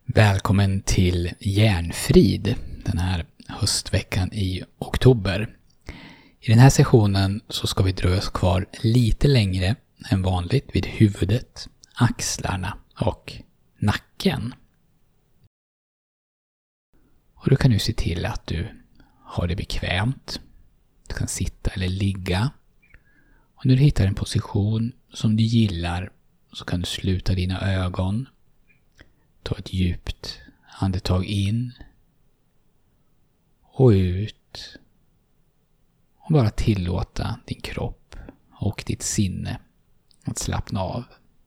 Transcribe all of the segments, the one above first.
Välkommen till Hjärnfrid den här höstveckan i oktober. I den här sessionen så ska vi dröja oss kvar lite längre än vanligt vid huvudet, axlarna och nacken. Och du kan nu se till att du har det bekvämt. Du kan sitta eller ligga. Och när du hittar en position som du gillar så kan du sluta dina ögon. Ta ett djupt andetag in och ut. Och bara tillåta din kropp och ditt sinne att slappna av.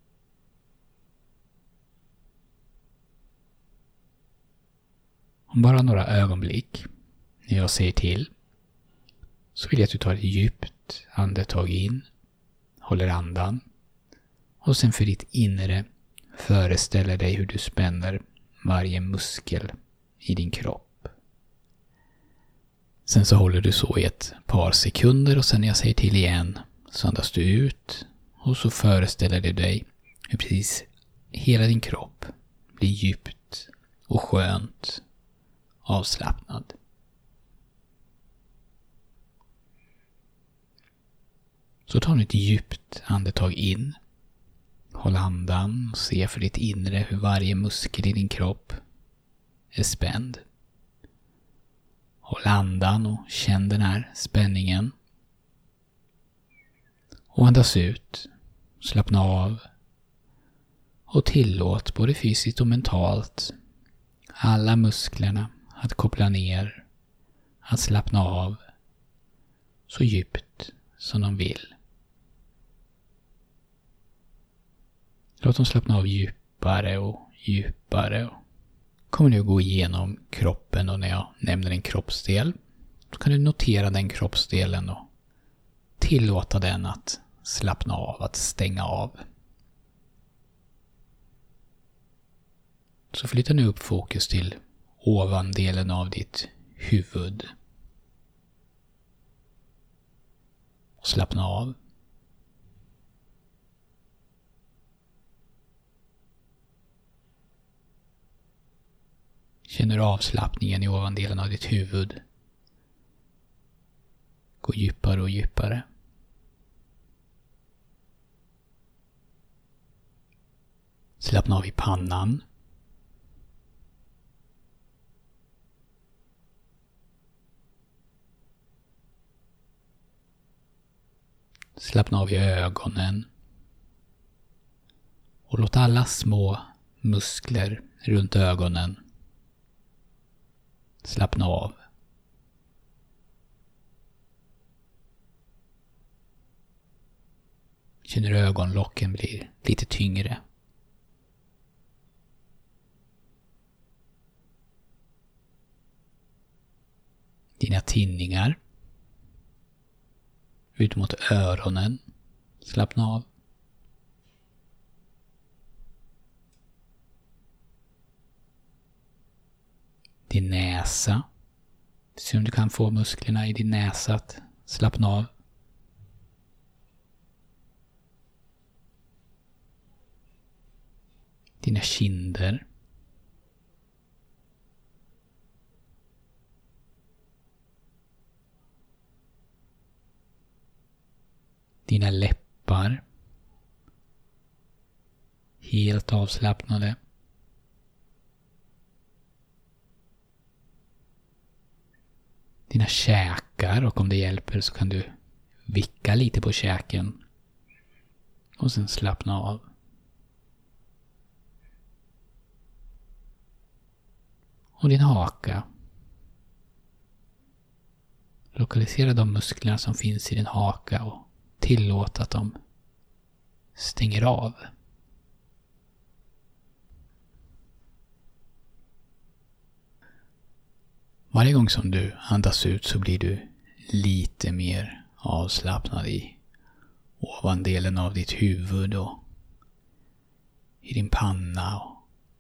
Om bara några ögonblick, när jag säger till, så vill jag att du tar ett djupt andetag in, håller andan och sen för ditt inre föreställer dig hur du spänner varje muskel i din kropp. Sen så håller du så i ett par sekunder och sen när jag säger till igen så andas du ut och så föreställer du dig hur precis hela din kropp blir djupt och skönt avslappnad. Så tar du ett djupt andetag in. Håll andan och se för ditt inre hur varje muskel i din kropp är spänd. Håll andan och känn den här spänningen. Och andas ut. Slappna av. Och tillåt både fysiskt och mentalt alla musklerna att koppla ner. Att slappna av så djupt som de vill. Låt dem slappna av djupare och djupare. Kommer nu gå igenom kroppen och när jag nämner en kroppsdel så kan du notera den kroppsdelen och tillåta den att slappna av, att stänga av. Så flytta nu upp fokus till ovandelen av ditt huvud. Och slappna av. Känner du avslappningen i ovandelen av ditt huvud? Gå djupare och djupare. Slappna av i pannan. Slappna av i ögonen. Och låt alla små muskler runt ögonen slappna av. Känner ögonlocken blir lite tyngre. Dina tinningar ut mot öronen slappna av. Din näsa. Se om du kan få musklerna i din näsa att slappna av. Dina kinder. Dina läppar. Helt avslappnade. Dina käkar och om det hjälper så kan du vicka lite på käken. Och sen slappna av. Och din haka. Lokalisera de musklerna som finns i din haka och tillåt att de stänger av. Varje gång som du andas ut så blir du lite mer avslappnad i ovandelen av ditt huvud och i din panna och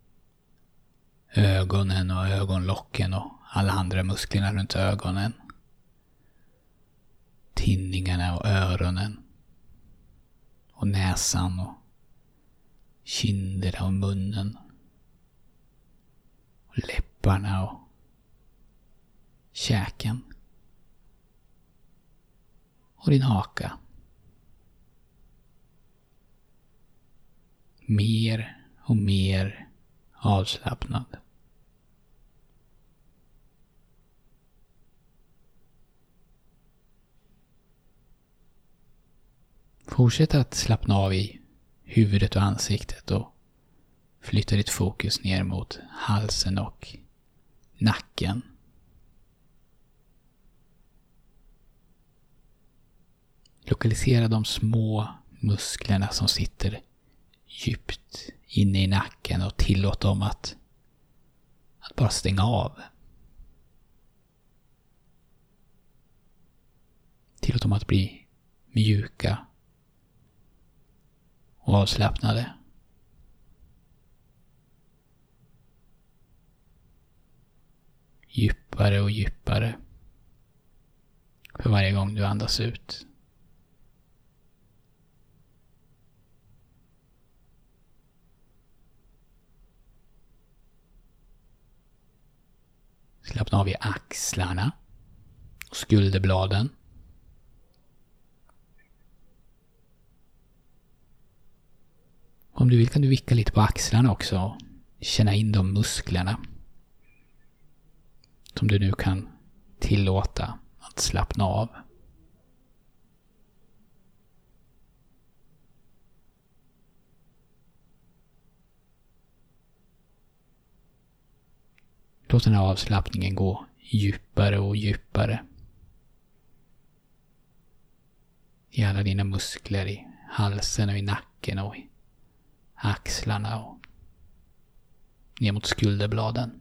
ögonen och ögonlocken och alla andra musklerna runt ögonen. Tinningarna och öronen och näsan och kinderna och munnen. läpparna och käken och din haka. Mer och mer avslappnad. Fortsätt att slappna av i huvudet och ansiktet och flytta ditt fokus ner mot halsen och nacken. Lokalisera de små musklerna som sitter djupt inne i nacken och tillåt dem att bara stänga av. Tillåt dem att bli mjuka och avslappnade. Djupare och djupare för varje gång du andas ut. Slappna av i axlarna och skulderbladen. Om du vill kan du vicka lite på axlarna också och känna in de musklerna som du nu kan tillåta att slappna av. Låt den här avslappningen gå djupare och djupare i alla dina muskler, i halsen och i nacken och i axlarna och ner mot skulderbladen.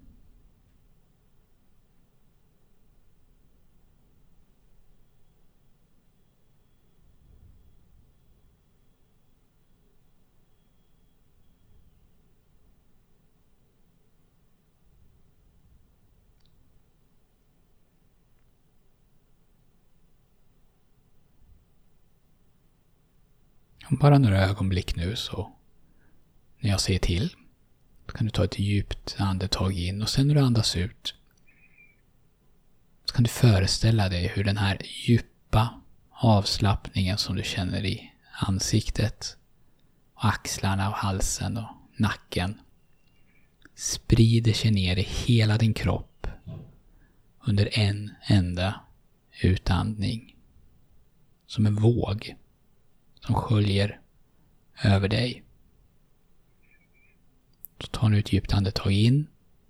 Bara några ögonblick nu, så när jag säger till så kan du ta ett djupt andetag in och sen när du andas ut så kan du föreställa dig hur den här djupa avslappningen som du känner i ansiktet och axlarna och halsen och nacken sprider sig ner i hela din kropp under en enda utandning. Som en våg som sköljer över dig. Så tar nu ett djupt andetag in.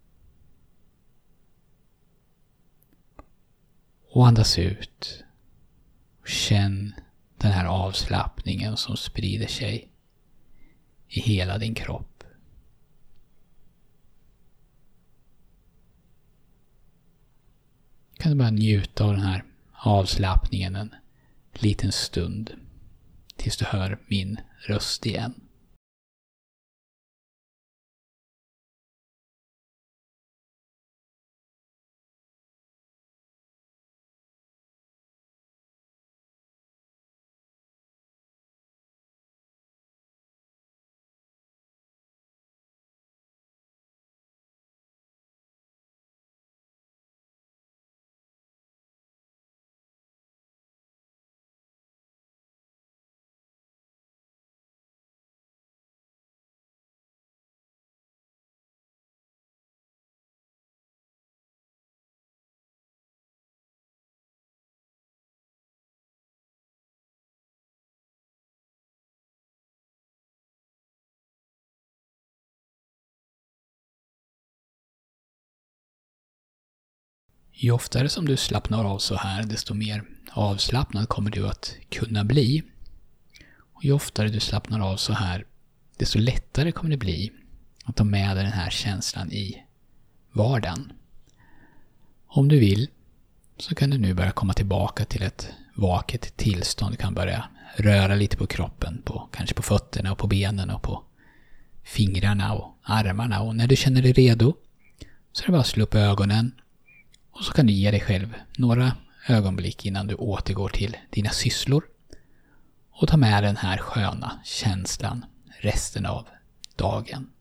Och andas ut. Och känn den här avslappningen som sprider sig i hela din kropp. Kan du bara njuta av den här avslappningen en liten stund. Tills du hör min röst igen. Ju oftare som du slappnar av så här, desto mer avslappnad kommer du att kunna bli. Och ju oftare du slappnar av så här, desto lättare kommer det bli att ta med dig den här känslan i vardagen. Om du vill så kan du nu börja komma tillbaka till ett vaket tillstånd. Du kan börja röra lite på kroppen, kanske på fötterna och på benen och på fingrarna och armarna. Och när du känner dig redo så är det bara att slå upp ögonen. Och så kan du ge dig själv några ögonblick innan du återgår till dina sysslor. Och ta med den här sköna känslan resten av dagen.